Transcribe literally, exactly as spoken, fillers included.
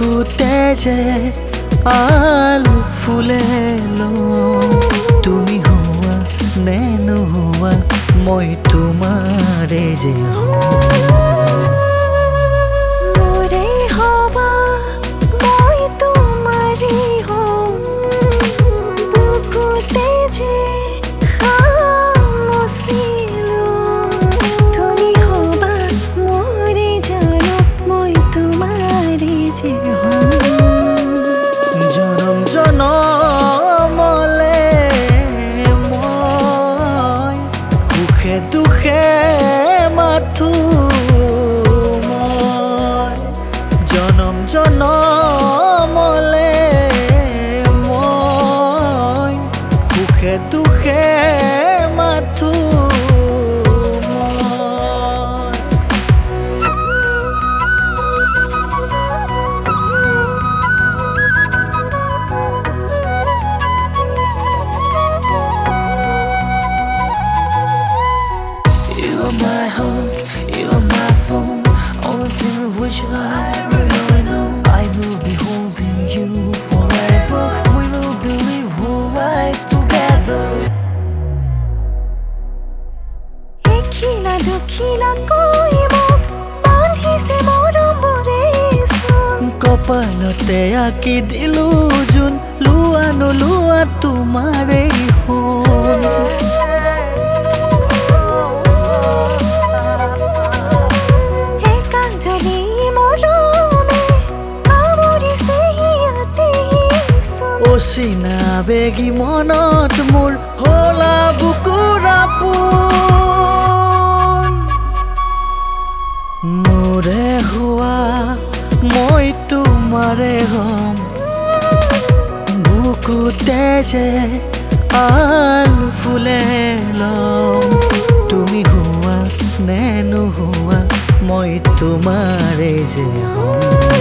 বুকুতে যে আল ফুলে তুমি হোৱা নে নোহোৱা মই তোমাৰে যে মোৰে হবা মই তোমাৰে হম বুকুতে যে খামুচিলো তুমি হবা মোৰে জানো মই তোমাৰে যে হম জনম জনমলে মই সুখে দুখে মাথো মই জনম জনমলে মই সুখে দুখে মাথো You're my heart, you're my soul. Only thing which I really know, I will be holding you forever. We will believe whole life together. এখিলা দুখিলা কৈ মোক বান্ধিছে মৰমৰে চোন কপালতে আঁকি দিলো জোন লোৱা নোলোৱা তোমাৰে হ'ল অচিনা বেগী মনত মোৰ হলা বুকুৰ আপোন মোৰে হোৱা মই তোমাৰে হম বুকুতে যে আল ফুলে লম তুমি হোৱা নে নোহোৱা মই তোমাৰে যে হম